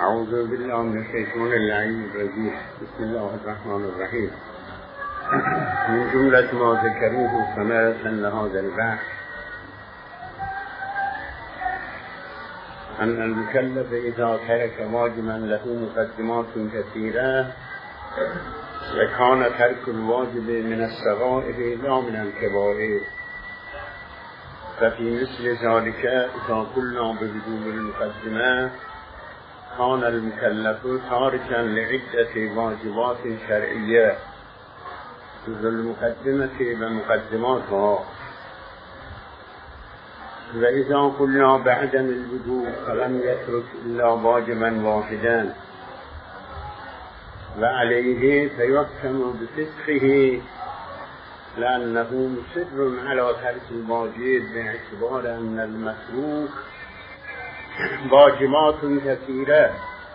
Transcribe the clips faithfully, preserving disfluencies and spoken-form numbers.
اعوذ بالله من الشیطان اللعین الرجیم. بسم الله الرحمن الرحیم. من جملة ما ذكروه ثمرة لهذا البحث أن المكلف إذا ترك واجبا له مقدمات كثيرة وكان ترك الواجب من الصغائر لا من الكبائر، ففي مثل ذلك إذا قلنا بوجوب المقدمة كان المكلف تاركا لعدة واجبات شرعية جز المقدمة ومقدماتها، وإذا قلنا بعدم الوجوب فلم يترك إلا واجبا واحدا وعليه فيحكم بفسقه لأنه مصر على ترك الواجب باعتبار أن المتروك واجبات كثيرة،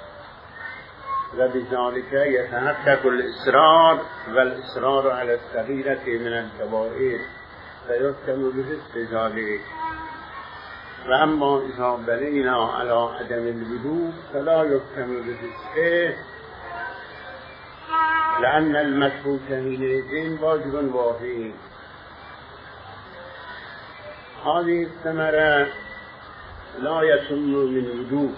وبذلك يتحقق الإصرار والإصرار على الصغيرة من الكبائر فيحكم بفسق ذلك. وأما إذا بنينا على عدم الوجوب فلا يحكم بفسقه لأن المتروك حينئذ واجب واحد. هذه الثمرة لا يتم من وجوب.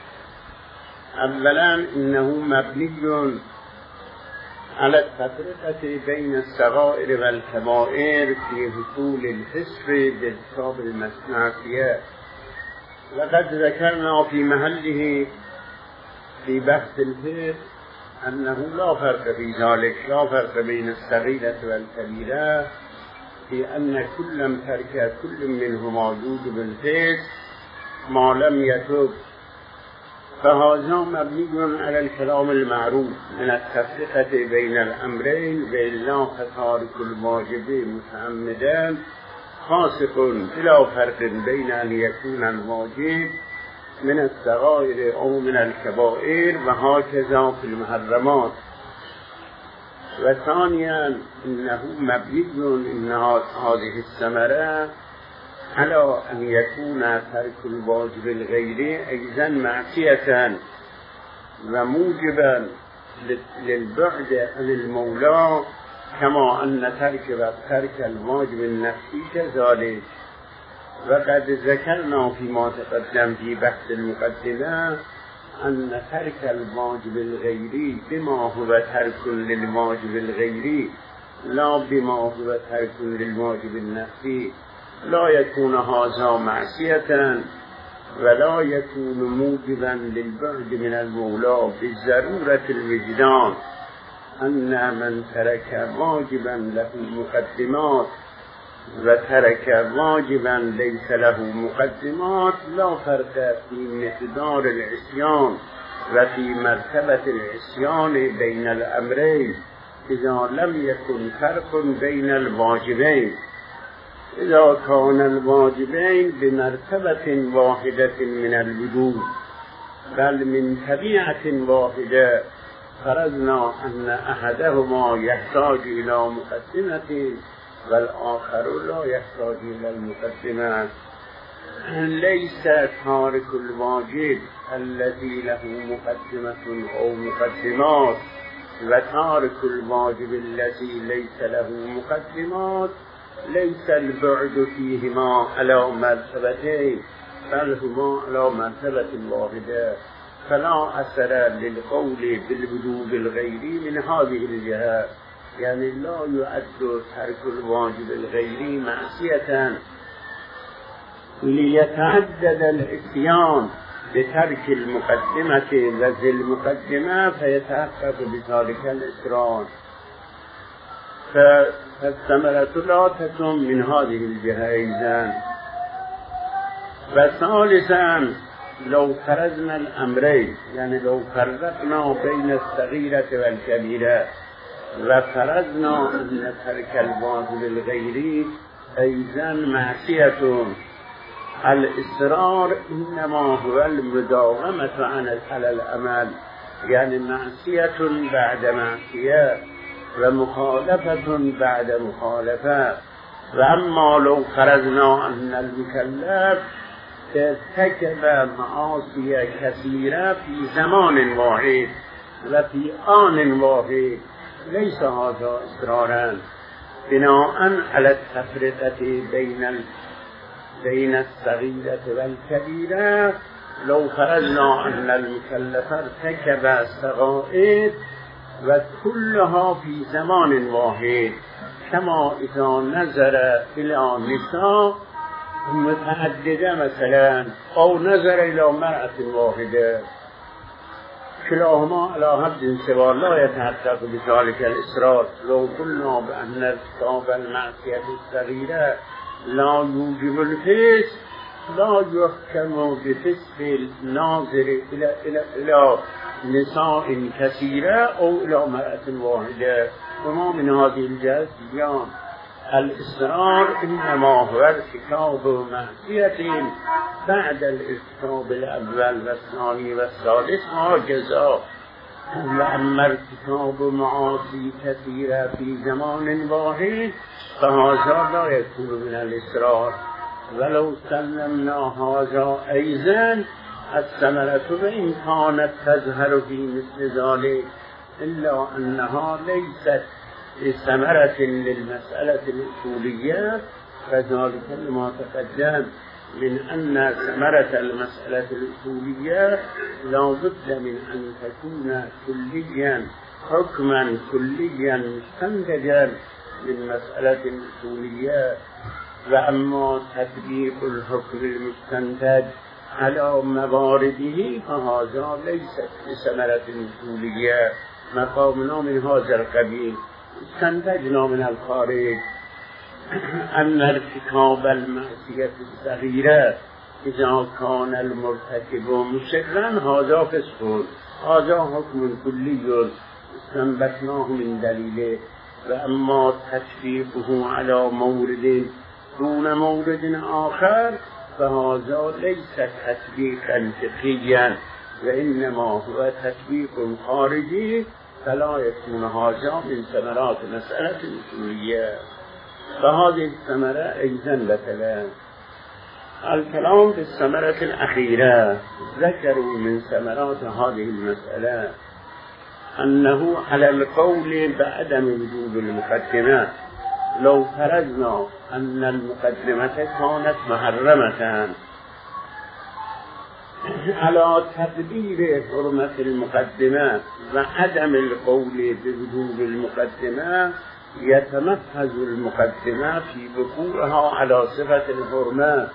أولا إنه مبني على التفرقة بين الصغائر والكبائر في حصول الحسب بحساب المصنعية، وقد ذكرنا في محله في بحث الفقه أنه لا فرق في ذلك، لا فرق بين الصغيرة والكبيرة في أن كل ترك كل منهما وجود بالفقه ما لم يتب، فهذا مبني على الكلام المعروف من التفرقة بين الأمرين، وإلا فتارك الواجب متعمدا فاسق، بلا فرق بين أن يكون الواجب من الصغائر أو من الكبائر، وهكذا في المحرمات. وثانيا إنه مبني إن هذه الثمرة على أن يكون ترك الواجب الغيري أيضا معصية وموجبا للبعد عن المولى، كما أن ترك ترك الواجب النفسي كذلك. وقد ذكرنا فيما تقدم في بحث المقدمة أن ترك الواجب الغيري بما هو ترك للواجب الغيري لا بما هو ترك للواجب النفسي لا يكون هذا معصية ولا يكون موجبا للبعد من المولى بالضرورة الوجدان، أن من ترك واجبا له مقدمات وترك واجبا ليس له مقدمات لا فرق في مقدار العصيان وفي مرتبة العصيان بين الأمرين إذا لم يكن فرق بين الواجبين. إذا كان الواجبين بمرتبة واحدة من الوجوب بل من طبيعة واحدة، فرضنا أن أحدهما يحتاج إلى مقدمة والآخر لا يحتاج إلى المقدمة، ليس تارك الواجب الذي له مقدمة أو مقدمات وتارك الواجب الذي ليس له مقدمات ليس البعد فيهما على مرتبتين بل هما على مرتبة واحدة، فلا أثر للقول بالوجوب الغيري من هذه الجهة، يعني لا يؤد ترك الواجب الغيري معصية ليتعدد الاتيان بترك المقدمة وذي المقدمة فيتحقق بذلك الإصرار، فالثمرة لا تتم من هذه الجهة أيضا. وثالثا لو فرضنا الأمرين، يعني لو فرقنا بين الصغيرة والكبيرة وفرضنا أن ترك الواجب الغيري أيضا معصية، الإصرار إنما هو المداومة على الأمل، يعني معصية بعد معصية ومخالفة بعد مخالفة. وأما لو فرضنا أن المكلف ارتكب معاصي كثيرة في زمان واحد وفي آن واحد ليس هذا إصرارا بناء على التفرقة بين ال... بين الصغيرة والكبيرة. لو فرضنا أن المكلف ارتكب الصغائر وكلها في زمان واحد، كما إذا نظر إلى نساء متعددة مثلا أو نظر إلى مرأة واحدة كلاهما على حد سواء لا يتحقق بذلك الإصرار. لو قلنا بأن ارتكاب المعصية الصغيرة لا يوجب الفسق لا يحكم بفسق الناظر إلى إلى إلى نساء كثيرة أو إلى مرأة واحدة. وما من هذه الجهة اليوم الإصرار إنما هو ارتكاب معصية بعد الارتكاب الأول والثاني والثالث هكذا. وأما ارتكاب معاصي كثيرة في زمان واحد فهذا لا يكون من الإصرار. ولو سلمنا هذا أيضا الثمرة وإن كانت تظهر في مثل ذلك إلا أنها ليست ثمرة للمسألة الأصولية، فذلك لما تقدم من أن ثمرة المسألة الأصولية لا بد من أن تكون كليا حكما كليا مستنتجا من مسألة الأصولية. وأما تطبيق الحكم المستنتج على موارده فهذا ليست بثمرة أصولية. مقامنا من هذا القبيل استنتجنا من الخارج أن ارتكاب المعصية الصغيرة إذا كان المرتكب مصرا هذا فسق، هذا حكم كلي استنبطناه من دليله. وأما تطبيقه على مورد دون مورد آخر فهذا ليس تطبيقا فقهيا وإنما هو تطبيق خارجي، فلا يكون هذا من ثمرات مسألة الأصولية. فهذه الثمرة أيضا لكلام. الكلام في الثمرة الأخيرة ذكروا من ثمرات هذه المسألة أنه على القول بعدم وجود المقدمة. لو فرضنا أن المقدمة كانت محرمة على تقدير حرمة المقدمة وعدم القول بوجود المقدمة يتمحض المقدمة في وقوعها على صفة الحرمة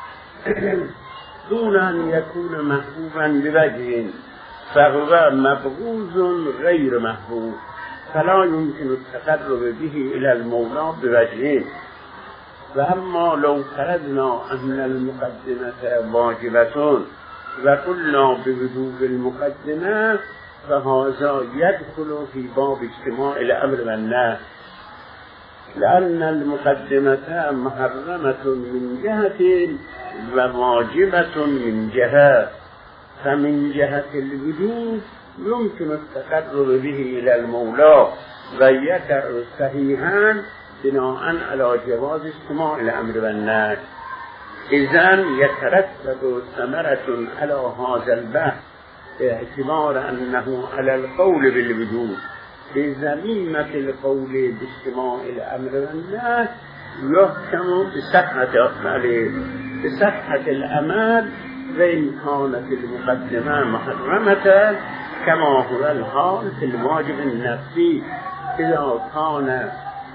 دون أن يكون محبوبا بوجه، فهو مبغوض غير محبوب فلا يمكن التقرب به إلى المولى بوجه. وأما لو فرضنا أن المقدمة واجبة وقلنا بوجوب المقدمة فهذا يدخل في باب اجتماع الأمر والنهي، لأن المقدمة محرمة من جهة وواجبة من جهة. فمن جهة الوجوب يمكن التقرب به إلى المولى ويقع صحيحا بناء على جواز اجتماع الأمر والنهي. إذن يترتب ثمرة على هذا البحث باعتبار أنه على القول بالوجوب في ذميمة القول باجتماع الأمر والنهي يحكم بصحة أعماله بصحة الأمل وإن كانت المقدمة محرمة كما هو الحال في الواجب النفسي إذا كان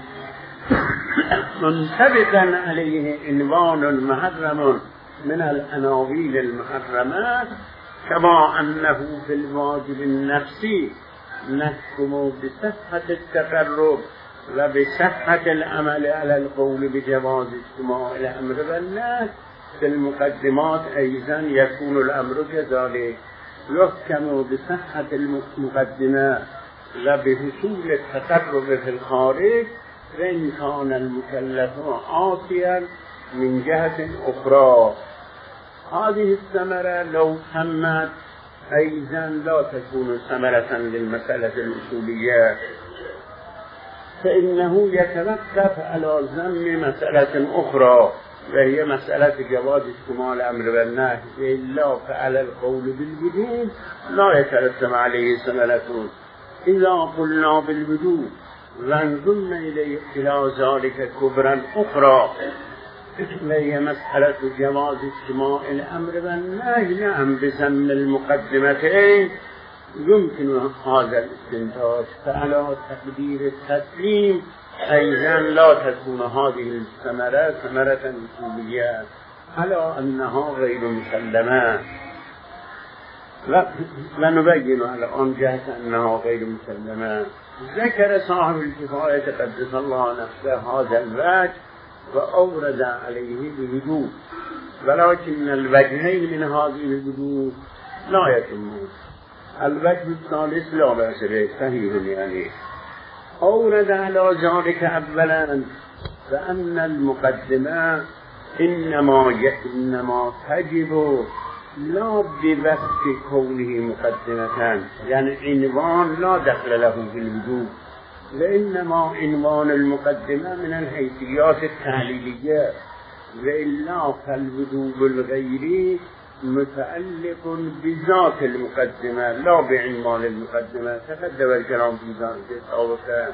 منطبقا عليه عنوان محرم من العناوين المحرمات، كما أنه في الواجب النفسي نحكم بصحة التقرب وبصحة العمل على القول بجواز اجتماع الأمر والنهي. في المقدمات أيضا يكون الأمر كذلك، يحكم بصحة المقدمة وبحصول التقرب في الخارج وإن كان المكلف عاصيا من جهة أخرى. هذه الثمرة لو تمت أيضا لا تكون ثمرة للمسألة الأصولية، فإنه يتوقف على ذم مسألة أخرى و هي مسألة جواز اجتماع الأمر والنهي إلا فعل القول بالوجوب لا يترتب عليه ثمرة إذا قلنا بالوجوب وانظرنا إليه إلى ذلك كبرا أخرى وهي مسألة جواز اجتماع الأمر والنهي نعم بسم المقدمتين يمكن هذا الاستنتاج فعلى تقدير التسليم أيضا لا تكون هذه الثمرة ثمرة أصولية على أنها غير مسلمة ونبين على أن جهة أنها غير مسلمة. ذكر صاحب الكفاية قدس الله نفسه هذا الوجه وأورد عليه الوجوب ولكن الوجهين من هذه الوجوب لا يتمون. الوجه الثالث لا بأس به صحيح يعني أورد على ذلك أولا فأن المقدمة إنما إنما تجب لا بوصف كونه مقدمة يعني عنوان لا دخل له في الوجوب وإنما عنوان المقدمة من الحيثيات التعليلية وإلا فالوجوب الغيري متعلق بذات المقدمة لا بعنوان المقدمة. تقدم الكلام في ذلك سابقا.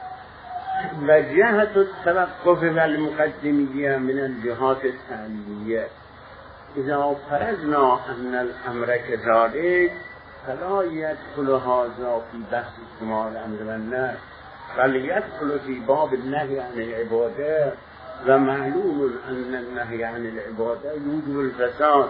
وجهة التوقف والمقدمية من الجهات التعليلية إذا فرضنا أن الأمر كذلك فلا يدخل هذا في بحث اجتماع الأمر والنهي بل يدخل في باب النهي عن العبادة ومعلوم أن النهي عن العبادة يوجب الفساد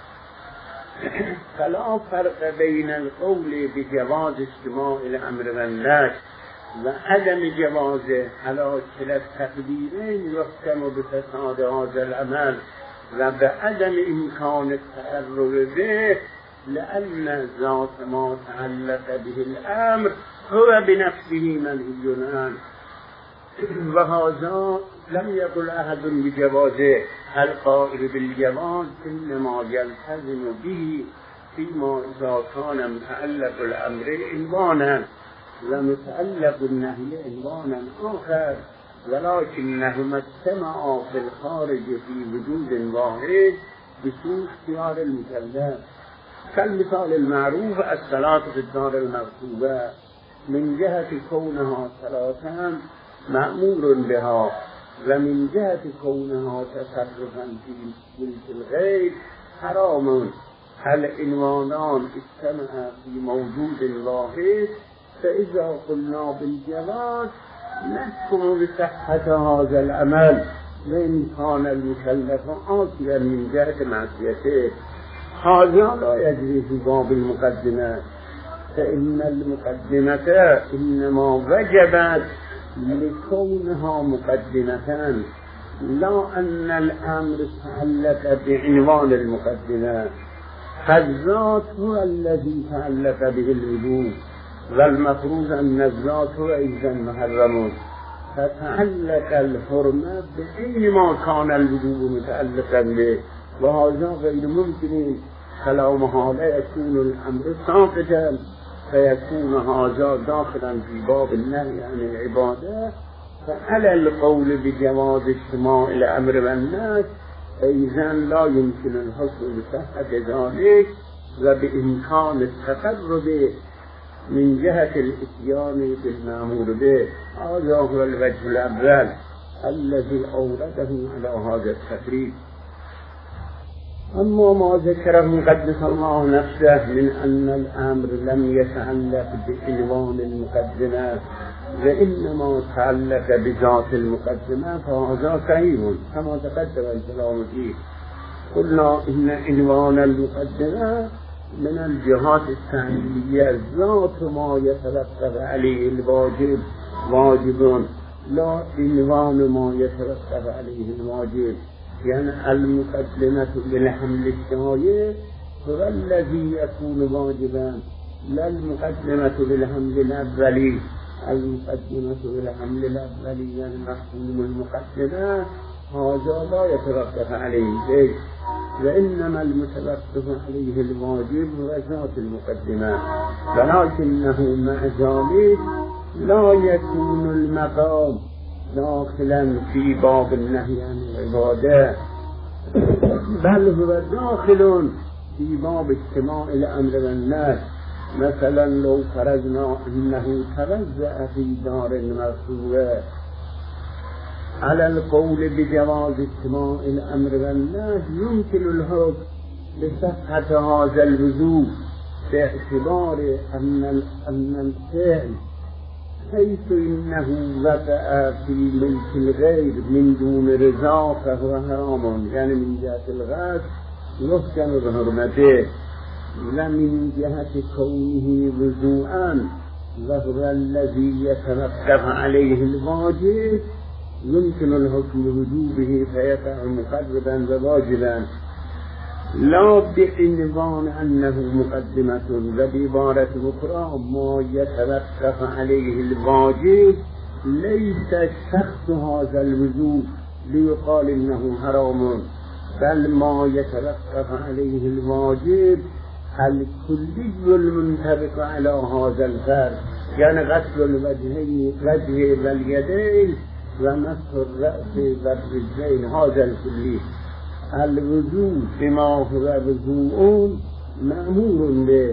فلا فرق بين القول بجواز اجتماع الأمر والنهي وعدم جوازه على كلا التقديرين يحكم بفساد هذا العمل وبعدم إمكان التقرب به لأن ذات ما تعلق به الأمر هو بنفسه منهي عنه وهذا لم يقل أحد بجوازه. القائل بالجواز إنما يلتزم به فيما إذا كان متعلق الأمر عنوانا ومتعلق النهي عنوانا آخر ولكنهما اجتمعا في الخارج في وجود واحد بسوء اختيار المكلف كالمثال المعروف الصلاة في الدار المكتوبة من جهة كونها صلاة مأمور بها ومن جهة كونها تصرفا في ملك الغير حرام. العنوانان اجتمعا في موجود واحد فإذا قلنا بالجواز نحكم بصحة هذا العمل وإن كان المكلف عاصيا من جهة معصيته. هذا لا يجري في باب المقدمة فإن المقدمة إنما وجبت لكونها مقدمة لا أن الأمر تعلق بعنوان المقدمة فالذات هو الذي تعلق به الوجوب والمفروض أن الذات هو أيضا محرم فتعلق الحرمة بأي ما كان الوجوب متعلقا به وهذا غير ممكن فلا محالة يكون الأمر ساقطا فيكون هذا داخلا في باب النهي عن العبادة. فعلى القول بجواز اجتماع الأمر والنهي أيضا لا يمكن الحصول بصحة ذلك وبإمكان التقرب من جهة الإتيان بالمأمور به. هذا هو الوجه الأول الذي أورده على هذا التفريق. أما ما ذكره قدس الله نفسه من أن الأمر لم يتعلق بعنوان المقدمة وإنما تعلق بذات المقدمة فهذا صحيح كما تقدم الكلام فيه. قلنا إن عنوان المقدمة من الجهات التعليلية ذات ما يترتب عليه الواجب واجب لا عنوان ما يترتب عليه الواجب يعني المقدمة بالحمل الشايع هو الذي يكون واجبا لا المقدمة بالحمل الأولي. المقدمة بالحمل الأولي يعني مفهوم المقدمة هذا لا يترتب عليه شيء وإنما المترتب عليه الواجب هو ذات المقدمة ولكنه مع ذلك لا يكون المقام داخلا في باب النهي عن العباده بل هو داخل في باب اجتماع الامر والنهي. مثلا لو فرضنا انه توزع في دار المرفوعه على القول بجواز اجتماع الامر والنهي يمكن الحكم بصحة هذا الوجوب باعتبار ان ان الفعل حيث انه وقع في ملك الغير من دون رضا فهو حرام، يعني من جهة الغرض يحكم بحرمته، ومن جهة كونه وضوءا وهو الذي يتوقف عليه الواجب يمكن الحكم بوجوبه فيقع مقربا وواجبا، لا بعنوان أنه مقدمة. وبعبارة أخرى ما يتوقف عليه الواجب ليس شخص هذا الوجوب ليقال إنه حرام، بل ما يتوقف عليه الواجب الكلي المنطبق على هذا الفرد، يعني غسل الوجهين وجه واليدين ومسح الرأس والرجلين، هذا الكلي. الوضوء بما هو وضوء مأمور به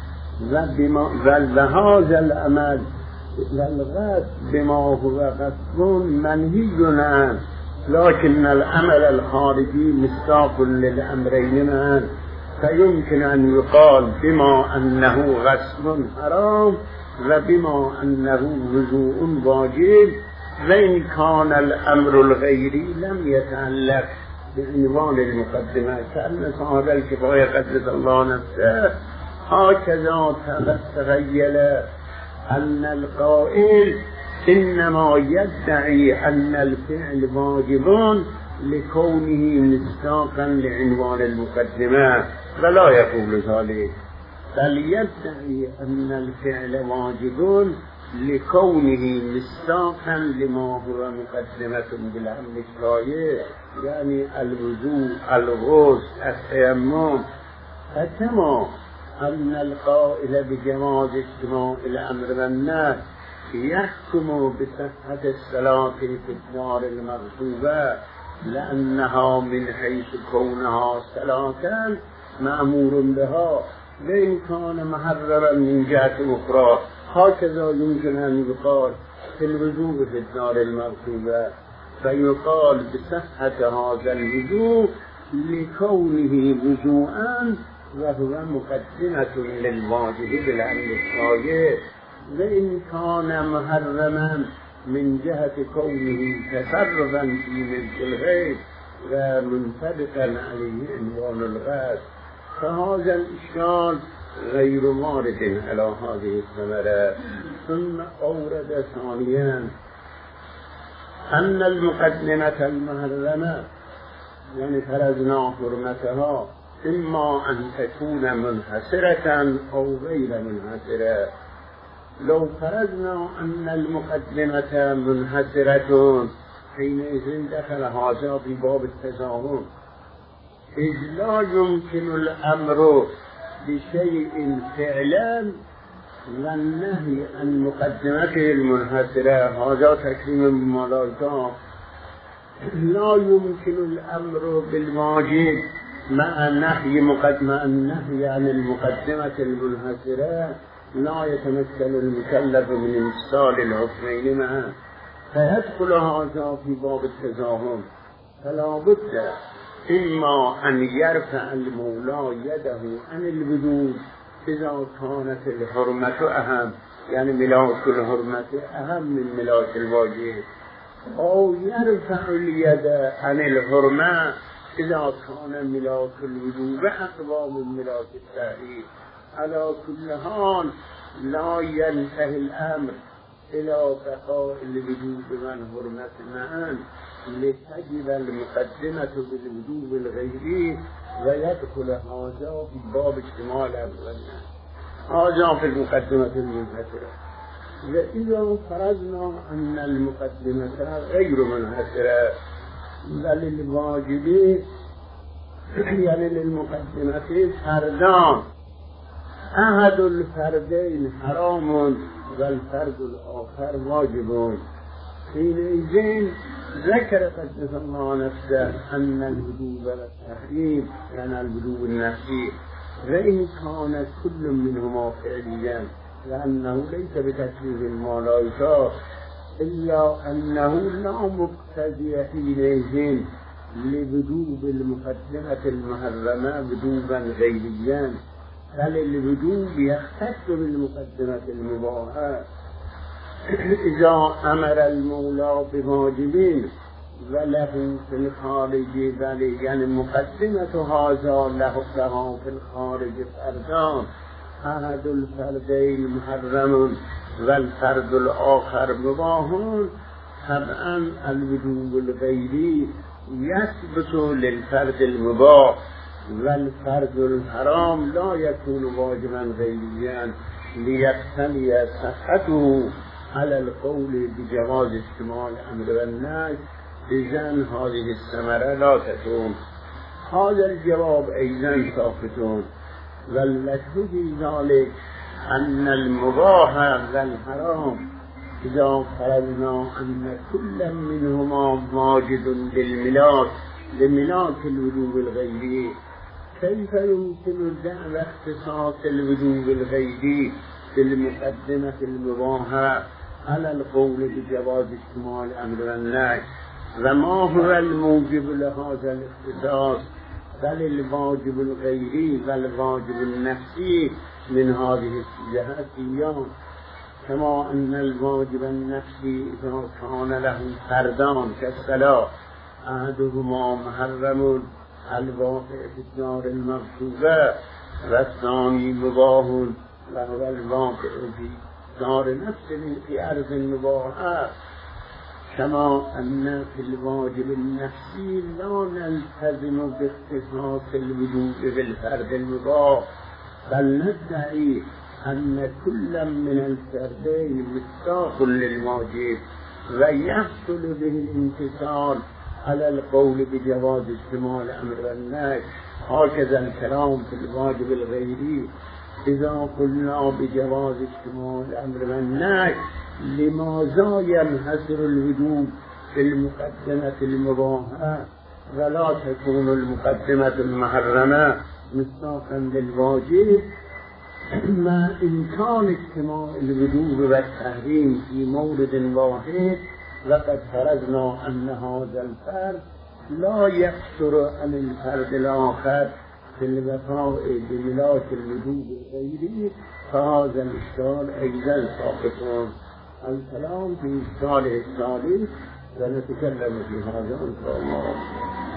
وهذا العمل والغسل بما هو غسل منهي عنه، لكن العمل الخارجي مصداق للأمرين معا، فيمكن أن يقال بما أنه غسل حرام وبما أنه وضوء واجب، وإن كان الأمر الغيري لم يتعلق بعنوان المقدمة، كأن صاحب الكفاية قدس الله نفسه هكذا تخيل أن القائل إنما يدعي أن الفعل واجب لكونه مصداقا لعنوان المقدمة، ولا يقول ذلك، بل يدعي أن الفعل واجب لكونه مصداقا لما هو مقدمة بالأمر الشرعي، يعني الوضوء الغسل التيمم. فكما أن القائل بجواز اجتماع الأمر والنهي يحكم بصحة الصلاة في الدار المغصوبة لأنها من حيث كونها صلاة مأمور بها، وإن كان محررا من جهة أخرى، هكذا يمكن أن يقال في الوضوء في الدار المغصوبة، فيقال بصحة هذا الوضوء لكونه وضوءا وهو مقدمة للواجب بالأمر الشرعي، وإن كان محرما من جهة كونه تصرفا في ملك الغير ومنطبقا عليه عنوان الغسل، فهذا الإشكال غير وارد على هذه الثمرة. ثم أورد ثانيا أن المقدمة المحرمة، يعني فرضنا حرمتها، إما أن تكون منحسرة أو غير منحسرة. لو فرضنا أن المقدمة منحسرة حينئذ دخل هذا في باب التزاحم، إذ لا يمكن الأمر بشيء فعلا والنهي عن مقدمته المنحسرة، هذا تكريم بملائكة. لا يمكن الأمر بالواجب مع نهي مقدمة النهي عن المقدمة المنحسرة، لا يتمكن المكلف من امتثال الحكمين معا، فيدخل هذا في باب التزاحم. فلا بد إما أن يرفع المولى يده عن الوجود إذا كانت الحرمة أهم، يعني ملاك الحرمة أهم من ملاك الواجب، أو يرفع اليد عن الحرمة إذا كان ملاك الوجوب أقوى من ملاك التحريم. على كل حال لا ينتهي الأمر إلى بقاء الوجوب من حرمة معا، لتجب المقدمة بالوجوب الغيري ويدخل هذا في باب اجتماع الأمر، هذا في المقدمة المنحسرة. وإذا فرضنا أن المقدمة غير منحسرة بل الواجب، يعني للمقدمة فردان، أحد الفردين حرام والفرد الآخر واجب، حينئذ ذكر قدس الله نفسه أن الوجوب والتحريم يعني الوجوب النفسي، وإن كان كل منهما فعليا لأنه ليس بتكليف الملائكة، إلا أنه لا مقتضي حينئذ لوجوب المقدمة المحرمة وجوبا غيريا، بل الوجوب يختص بالمقدمة المباحة. إذا أمر المولى بواجب وله في الخارج بل يعني مقدمة هذا له له في الخارج فردان، أحد الفردين محرم والفرد الآخر مباح، طبعا الوجوب الغيري يثبت للفرد المباح والفرد الحرام لا يكون واجبا غيريا ليقتضي صحته على القول بجواز اجتماع الأمر والنهي، إذن هذه الثمرة لا تكون. هذا الجواب أيضا ساقط، والوجه في ذلك أن المباح والحرام إذا فرضنا أن كل منهما واجد للملاك لملاك الوجوب الغيري، كيف يمكن دعوى اختصاص الوجوب الغيري بالمقدمة المباحة على القول بجواز اجتماع الأمر والنهي؟ وما هو الموجب لهذا الاختصاص؟ بل الواجب الغيري والواجب النفسي من هذه الجهات ايام، كما أن الواجب النفسي إذا كان له فردان كالصلاة أحدهما محرم الواقع في الدار المغصوبة والثاني مباح وهو الواقع في دار نفس في أرض مباحة، كما أن في الواجب النفسي لا نلتزم باختصاص الوجوب بالفرد المباح، بل ندعي أن كل من الفردين مستاق للواجب ويحصل به الامتثال على القول بجواز اجتماع الأمر والنهي. هكذا الكلام في الواجب الغيري، إذا قلنا بجواز اجتماع الأمر والنهي لماذا ينحصر الوجوب في المقدمة المباحة ولا تكون المقدمة المحرمة مستاقا للواجب، مع إمكان اجتماع الوجوب والتحريم في مورد واحد؟ لقد فرضنا أن هذا الفرد لا يقصر عن الفرد الآخر في الوفاء بملاك الوجوب الغيري، فهذا الإشكال أيضا ساقط. الكلام في إشكاله الثالث سنتكلم في هذا إن شاء الله.